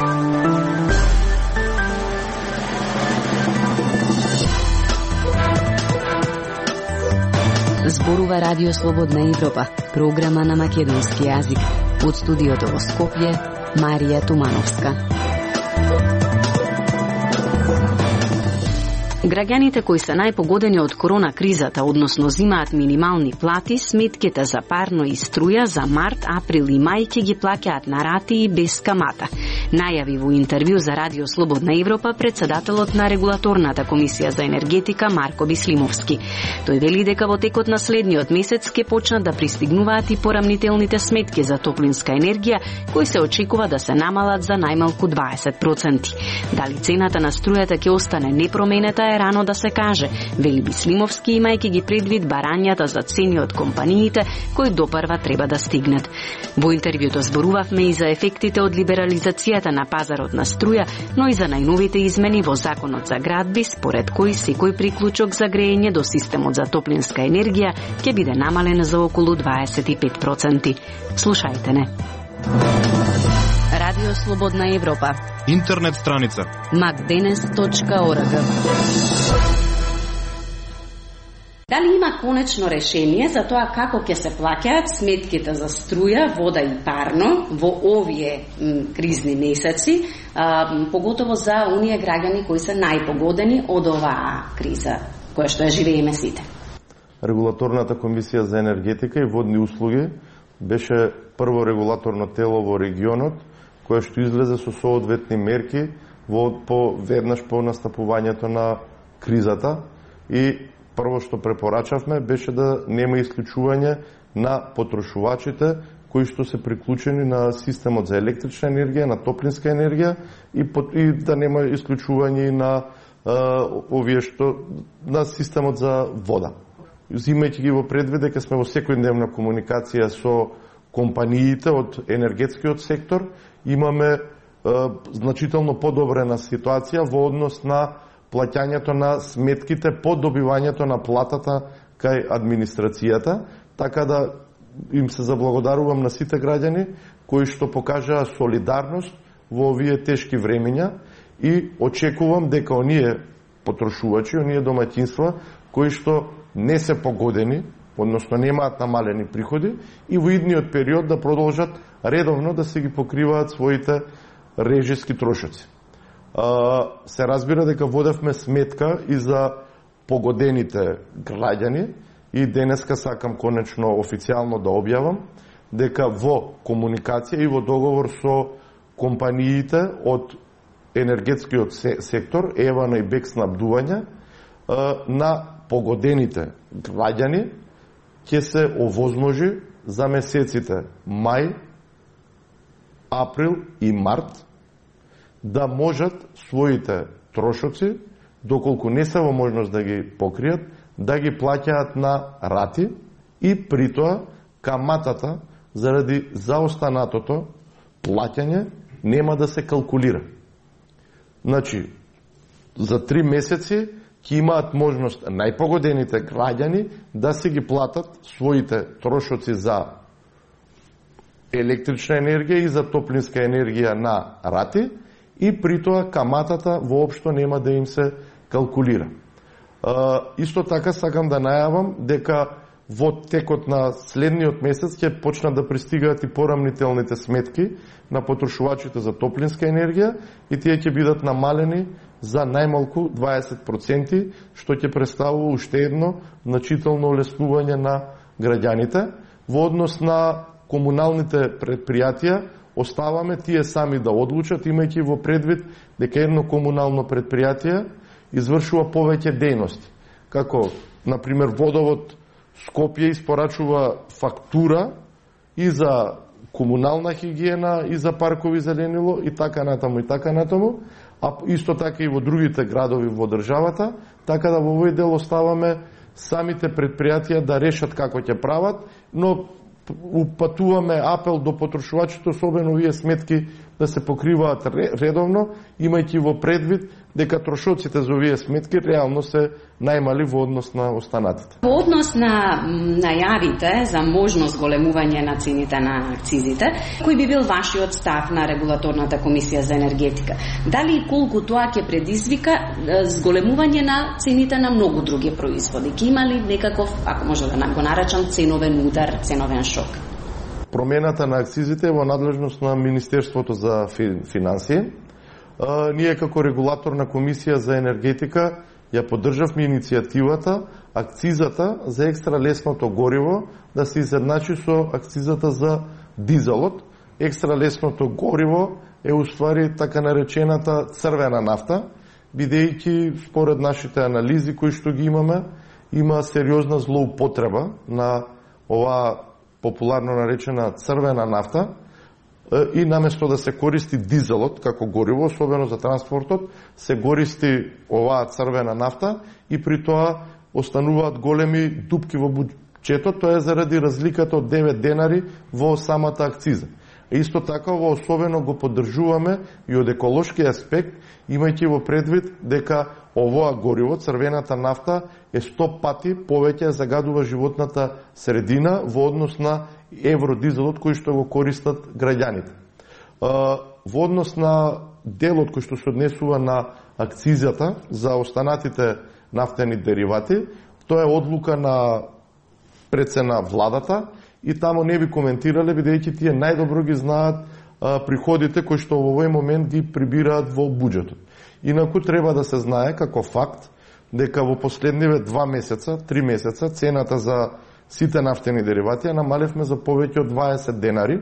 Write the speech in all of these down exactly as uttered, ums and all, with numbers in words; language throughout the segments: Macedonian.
Зборува Радио Слободна Европа, програма на македонски јазик. Од студиото во Скопје, Марија Тумановска. Граѓаните кои се најпогодени од корона кризата, односно зимаат минимални плати, сметките за парно и струја за март, април и мај ќе ги плаќаат на рати и без камата. Најави во интервју за Радио Слободна Европа председателот на Регулаторната комисија за енергетика Марко Бислимовски. Тој вели дека во текот на следниот месец ќе почнат да пристигнуваат и порамнителните сметки за топлинска енергија, кои се очекува да се намалат за најмалку дваесет проценти. Дали цената на струјата ќе остане непроменета е рано да се каже, вели Бислимовски, имајќи ги предвид барањата за цени од компаниите кои допрва треба да стигнат. Во интервјуто зборувавме и за ефектите од либерализацијата на пазарот на струја, но и за најновите измени во Законот за градби, според кои секој приклучок за грејење до системот за топлинска енергија ќе биде намален за околу дваесет и пет проценти. Слушајте не. Радио Слободна Европа. Интернет страница макденес точка орг. Дали има конечно решение за тоа како ќе се плаќаат сметките за струја, вода и парно во овие м, кризни месеци, а, поготово за оние граѓани кои се најпогодени од оваа криза, која што ја живееме сите? Регулаторната комисија за енергетика и водни услуги беше прво регулаторно тело во регионот, кое што излезе со соодветни мерки во по веднаш по настапувањето на кризата, и прво што препорачавме беше да нема исклучување на потрошувачите кои што се приклучени на системот за електрична енергија, на топлинска енергија, и, по, и да нема исклучување на а, овие што на системот за вода. Зимајќи ги во предвид дека сме во секојдневна комуникација со компаниите од енергетскиот сектор, имаме е, значително подобрена ситуација во однос на плаќањето на сметките по добивањето на платата кај администрацијата, така да им се заблагодарувам на сите граѓани кои што покажаа солидарност во овие тешки времења, и очекувам дека оние потрошувачи, оние домаќинства кои што не се погодени, односно немаат намалени приходи, и во идниот период да продолжат редовно да се ги покриваат своите режиски трошоци. Се разбира дека водевме сметка и за погодените граѓани, и денеска сакам конечно официјално да објавам дека во комуникација и во договор со компаниите од енергетскиот сектор, Евана и Бек снабдување, на погодените граѓани ќе се овозможи за месеците мај, април и март да можат своите трошоци, доколку не се во можност да ги покријат, да ги плаќаат на рати, и притоа каматата заради заостанатото плаќање нема да се калкулира. Значи, за три месеци ќе имаат можност најпогодените граѓани да се ги платат своите трошоци за електрична енергија и за топлинска енергија на рати, и притоа каматата воопшто нема да им се калкулира. А, исто така сакам да најавам дека во текот на следниот месец ќе почнат да пристигаат и порамнителните сметки на потрошувачите за топлинска енергија, и тие ќе бидат намалени за најмалку дваесет проценти, што ќе представува уште едно значително олеснување на граѓаните. Во однос на комуналните предпријатија, оставаме тие сами да одлучат, имајќи во предвид дека едно комунално предпријатие извршува повеќе дејности. Како, например, Водовод Скопје испорачува фактура и за комунална хигиена, и за паркови зеленило, и така натаму, и така натаму, а исто така и во другите градови во државата, така да во овој дел оставаме самите предпријатија да решат како ќе прават, но упатуваме апел до потрошувачите, особено овие сметки да се покриваат редовно, имајќи во предвид дека трошоците за овие сметки реално се најмали во однос на останатите. Во однос на најавите за можност големување на цените на акцизите, кој би бил вашиот став на регулаторната комисија за енергетика? Дали и колку тоа ќе предизвика зголемување на цените на многу други производи? Ќе има ли некаков, ако може да го наречам, ценовен удар, ценовен шок? Промената на акцизите е во надлежност на Министерството за финансии. Ние како регулаторна комисија за енергетика ја поддржавме иницијативата акцизата за екстра лесното гориво да се изедначи со акцизата за дизелот. Екстра лесното гориво е уствари така наречената црвена нафта, бидејќи според нашите анализи кои што ги имаме, има сериозна злоупотреба на оваа популарно наречена црвена нафта и наместо да се користи дизелот како гориво, особено за транспортот, се користи оваа црвена нафта и при тоа остануваат големи дупки во буџетот, тоа е заради разликата од девет денари во самата акциза. Исто така, во особено го поддржуваме и од еколошки аспект, имајќи во предвид дека овоа гориво, црвената нафта, е сто пати повеќе загадува животната средина во однос на евродизелот кој што го користат граѓаните. Во однос на делот кој што се однесува на акцизата за останатите нафтени деривати, тоа е одлука на прецена владата и тамо не би коментирале, бидејќи тие најдобро ги знаат приходите кои што во овој момент ги прибираат во буџетот. Инаку треба да се знае како факт дека во последниве два месеца, три месеца, цената за сите нафтени деривати ја намалевме за повеќе од дваесет денари,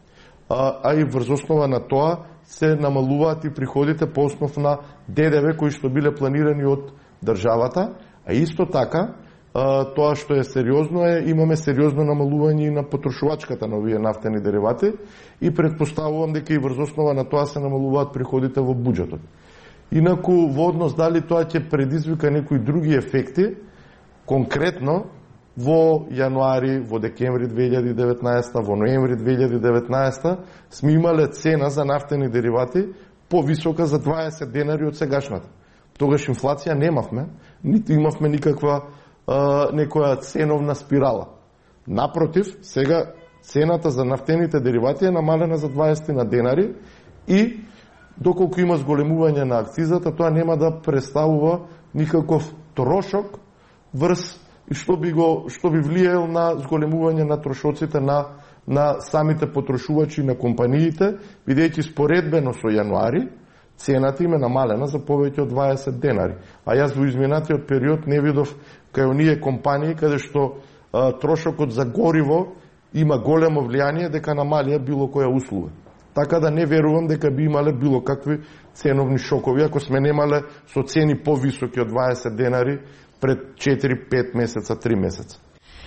а, а и врз основа на тоа се намалуваат и приходите по основ на ДДВ кои што биле планирани од државата, а исто така тоа што е сериозно е, имаме сериозно намалување на потрошувачката на овие нафтени деривати и претпоставувам дека и врз основа на тоа се намалуваат приходите во буџетот. Инаку, во однос дали тоа ќе предизвика некои други ефекти, конкретно во јануари, во декември две илјади и деветнаесета, во ноември две илјади и деветнаесета сме имале цена за нафтени деривати повисока за дваесет денари од сегашната. Тогаш инфлација немавме, ниту имавме никаква а, некоја ценовна спирала. Напротив, сега цената за нафтените деривати е намалена за дваесет на денари и доколку има зголемување на акцизата, тоа нема да представува никаков трошок врз и што би го што би влијаел на зголемување на трошоците на на самите потрошувачи на компаниите, бидејќи споредбено со јануари цената им е намалена за повеќе од дваесет денари. А јас во изминатиот период не видов кај оние компании каде што а, трошокот за гориво има големо влијание дека намалија било која услуга. Така да не верувам дека би имале било какви ценовни шокови ако сме немале со цени повисоки од дваесет денари пред четири пет месеца, три месеца.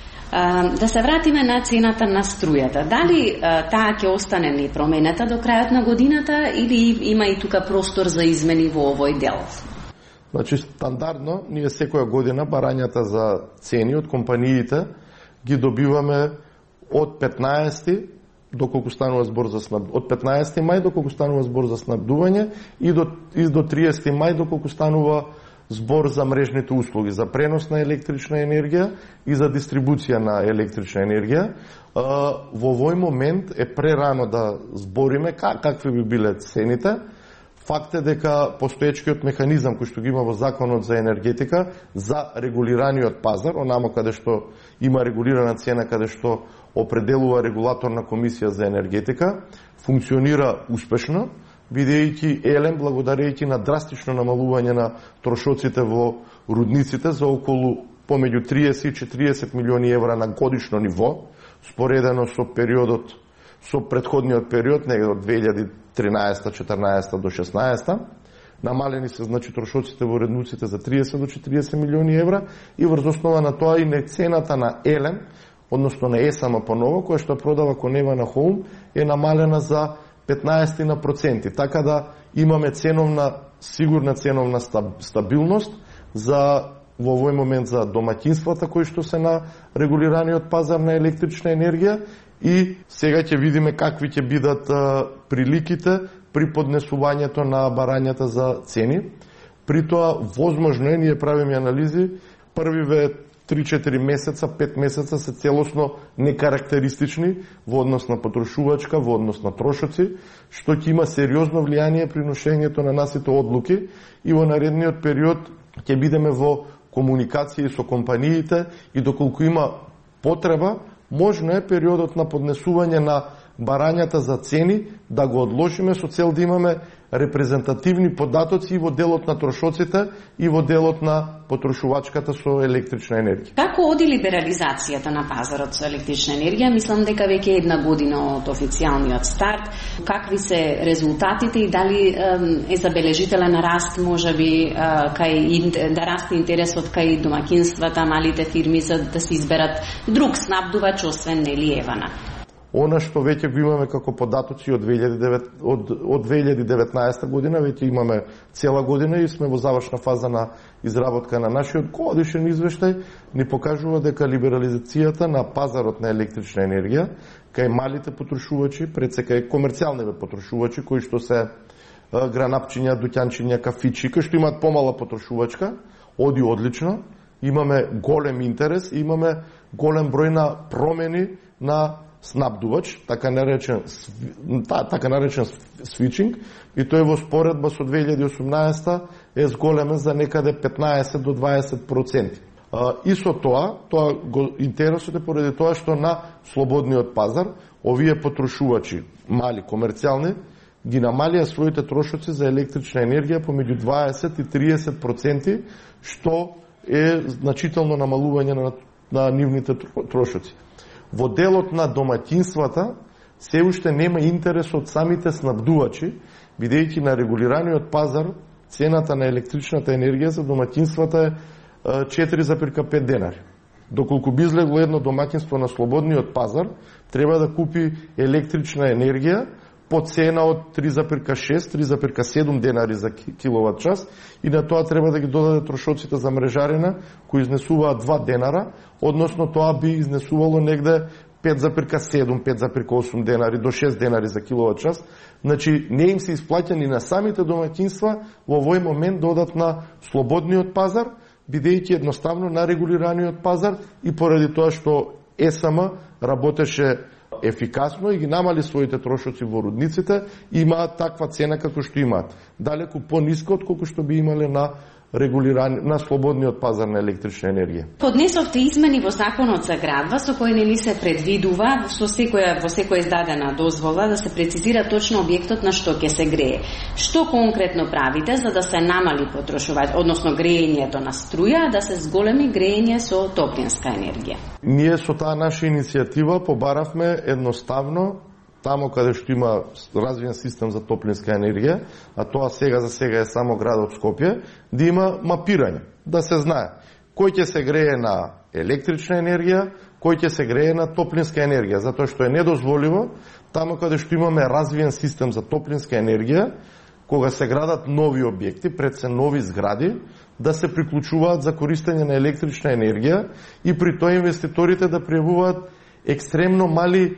А, да се вратиме на цената на струјата. Дали а, таа ќе остане непроменета до крајот на годината или има и тука простор за измени во овој дел? Значи, стандардно, ние секоја година барањата за цени од компаниите ги добиваме од петнаесети доколку станува збор за снаб... од петнаесети мај доколку станува збор за снабдување и до, и до триесети мај доколку станува збор за мрежните услуги, за пренос на електрична енергија и за дистрибуција на електрична енергија. Во овој момент е прерано да збориме какви би биле цените. Факт е дека постоечкиот механизам кој што ги има во Законот за енергетика за регулираниот пазар, онамо каде што има регулирана цена, каде што определува регулаторна комисија за енергетика, функционира успешно, бидејќи Елем, благодарејќи на драстично намалување на трошоците во рудниците за околу помеѓу триесет и четириесет милиони евра на годишно ниво, споредено со периодот, со претходниот период, негде од две илјади и тринаесета, четрнаесета до шеснаесета, намалени се значи трошоците во рудниците за триесет до четириесет милиони евра и врз основа на тоа и на цената на Елем, односно на ЕСАМ поново, која што продава конева на Хоум, е намалена за петнаесет на проценти. Така да имаме ценовна, сигурна ценовна стабилност за во овој момент за домаќинствата кои што се на регулираниот пазар на електрична енергија и сега ќе видиме какви ќе бидат а, приликите при поднесувањето на барањата за цени. При тоа, возможно е, ние правиме анализи, првиве три-четири месеца, пет месеца се целосно некарактеристични во однос на потрошувачка, во однос на трошоци, што ќе има сериозно влијание при ношењето на насите одлуки и во наредниот период ќе бидеме во комуникација со компаниите и доколку има потреба, можно е периодот на поднесување на барањата за цени да го одложиме со цел да имаме репрезентативни податоци и во делот на трошоците и во делот на потрошувачката со електрична енергија. Како оди либерализацијата на пазарот со електрична енергија? Мислам дека веќе една година од официјалниот старт. Какви се резултатите и дали е забележителен раст, можеби, кај да расте интересот кај домаќинствата, малите фирми за да се изберат друг снабдувач освен нели Евана? Она што веќе го имаме како податоци од две илјади и девет, од, од две илјади и деветнаесета година, веќе имаме цела година и сме во завршна фаза на изработка на нашиот годишен извештај, ни покажува дека либерализацијата на пазарот на електрична енергија кај малите потрошувачи, пред се кај комерцијалните потрошувачи кои што се гранапчиња, дуќанчиња, кафичи, кои што имаат помала потрошувачка, оди одлично. Имаме голем интерес, имаме голем број на промени на снабдувач, така наречен така наречен свичинг, и тој во споредба со две илјади и осумнаесета е зголемен за некаде петнаесет до дваесет проценти. И со тоа, тоа го интересот е поради тоа што на слободниот пазар овие потрошувачи, мали, комерцијални, ги намалија своите трошоци за електрична енергија помеѓу дваесет и триесет проценти, што е значително намалување на, на нивните трошоци. Во делот на домаќинствата се уште нема интерес од самите снабдувачи, бидејќи на регулираниот пазар цената на електричната енергија за домаќинствата е четири зарез пет денари. Доколку би излегло едно домаќинство на слободниот пазар, треба да купи електрична енергија по цена од три зарез шест - три зарез седум денари за киловат час и на тоа треба да ги додаде трошоците за мрежарина кои изнесуваат два денара, односно тоа би изнесувало негде пет зарез седум - пет зарез осум денари до шест денари за киловат час. Значи не им се исплаќа ни на самите домаќинства во овој момент додат на слободниот пазар, бидејќи едноставно на регулираниот пазар и поради тоа што ЕСМ работеше ефикасно и ги намали своите трошоци во рудниците, имаат таква цена како што имаат. Далеку пониска од колку што би имале на регулиран на слободниот пазар на електрична енергија. Поднесовте измени во законот за градва со кои нели се предвидува со секоја во секоја издадена дозвола да се прецизира точно објектот на што ќе се грее. Што конкретно правите за да се намали потрошување, односно греењето на струја, да се зголеми греење со топлинска енергија? Ние со таа наша иницијатива побаравме едноставно тамо каде што има развиен систем за топлинска енергија, а тоа сега за сега е само градот Скопје, да има мапирање, да се знае кој ќе се грее на електрична енергија, кој ќе се грее на топлинска енергија, затоа што е недозволиво тамо каде што имаме развиен систем за топлинска енергија, кога се градат нови објекти, пред се нови згради, да се приклучуваат за користење на електрична енергија и при тоа инвеститорите да пријавуваат екстремно мали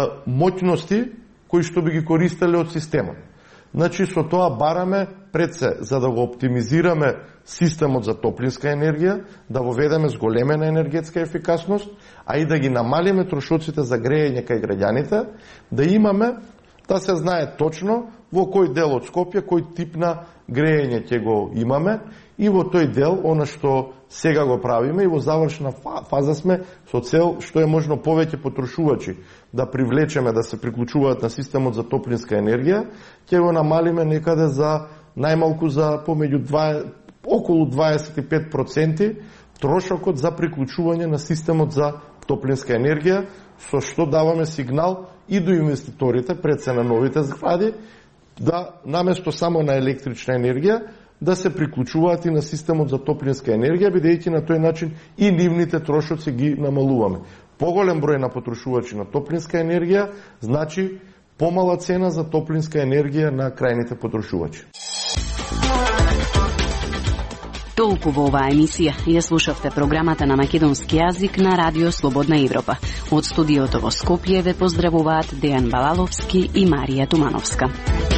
моќности кои што би ги користеле од системот. Значи, со тоа бараме пред се, за да го оптимизираме системот за топлинска енергија, да воведеме зголемена енергетска ефикасност, а и да ги намалиме трошоците за греење кај граѓаните, да имаме, да се знае точно во кој дел од Скопје, кој тип на греење ќе го имаме и во тој дел, она што сега го правиме и во завршна фаза сме со цел што е можно повеќе потрошувачи да привлечеме да се приклучуваат на системот за топлинска енергија, ќе го намалиме некаде за најмалку за помеѓу два, околу дваесет и пет проценти трошокот за приклучување на системот за топлинска енергија, со што даваме сигнал и до инвеститорите пред се на новите згради да наместо само на електрична енергија да се приклучуваат и на системот за топлинска енергија, бидејќи на тој начин и нивните трошоци ги намалуваме. Поголем број на потрошувачи на топлинска енергија значи помала цена за топлинска енергија на крајните потрошувачи. Толку во оваа емисија ја слушавте програмата на македонски јазик на Радио Слободна Европа. Од студиото во Скопје ве поздравуваат Дејан Балаловски и Марија Тумановска.